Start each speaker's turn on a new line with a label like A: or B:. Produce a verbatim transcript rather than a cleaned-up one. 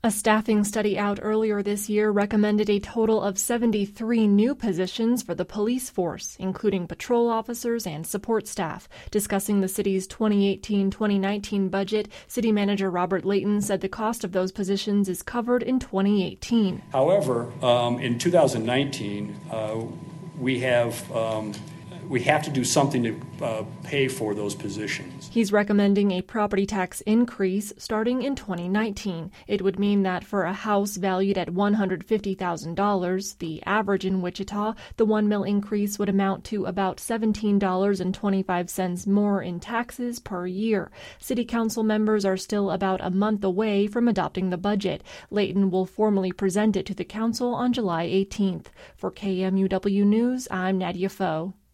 A: A staffing study out earlier this year recommended a total of seventy-three new positions for the police force, including patrol officers and support staff. Discussing the city's twenty eighteen twenty nineteen budget, City Manager Robert Layton said the cost of those positions is covered in twenty eighteen.
B: However, um, in two thousand nineteen, uh, we have um, we have to do something to uh, pay for those positions.
A: He's recommending a property tax increase starting in twenty nineteen. It would mean that for a house valued at one hundred fifty thousand dollars, the average in Wichita, the one mil increase would amount to about seventeen dollars and twenty-five cents more in taxes per year. City Council members are still about a month away from adopting the budget. Layton will formally present it to the Council on July eighteenth. For K M U W News, I'm Nadia Foe.